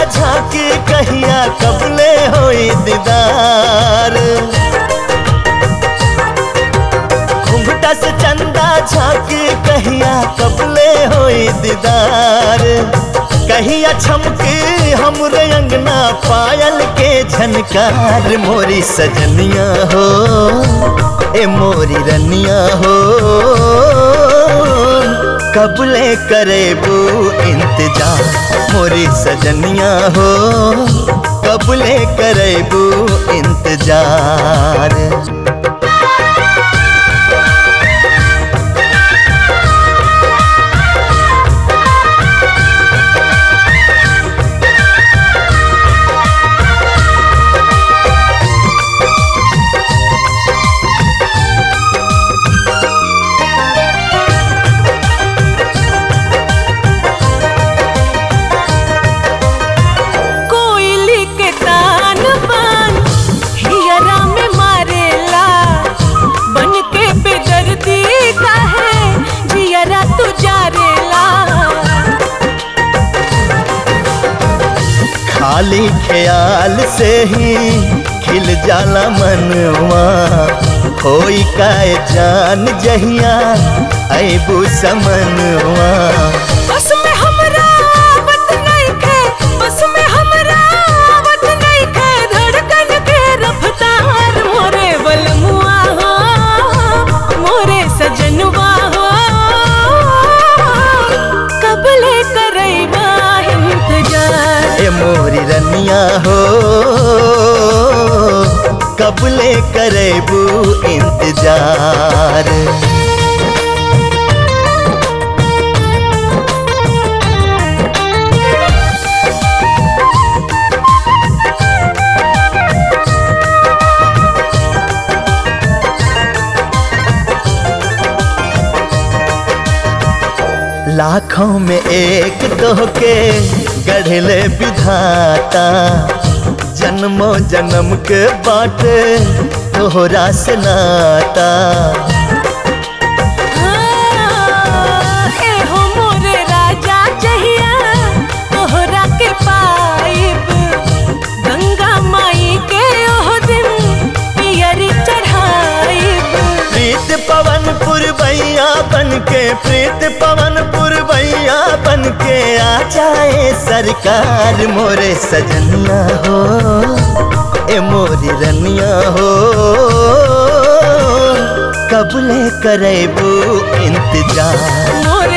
झांकी कहिया कबले होई दीदार। घुंघटा से चंदा झांकी कहिया कबले होई दीदार। कहिया छमकी हमरे अंगना पायल के झनकार। मोरी सजनिया हो ए मोरी रनिया हो, कबले करेबू इंतजार। मोरी सजनिया हो कबले करेबू इंतजार। खाली ख्याल से ही खिल जाला मनवा। होई काए जान जहिया अबू समनवा। बस में हमरा आवत नइखे, बस में हमरा आवत नइखे, धड़कन के रफ्तार। मोरे बलमुआ हो मोरे सजनवा हो, कबले करैबा इंतजार। ए मोरी रनिया हो कबले करेबू इंतजार। लाखों में एक दो के गढ़ले विधाता। जन्मों जन्म के बाटे तोहरा से नाता। ए हो मोरे राजा जहिया तोहरा के पाइब, गंगा माई के ओह दिन पियरी चढ़ाइब। प्रीत पवन पुरवैया बनके, प्रीत पवन पुरवैया बनके आ जाए सरकार। मोरे सजनिया हो ए मोरी रनिया हो, कबले करेबू इंतजार। मोरे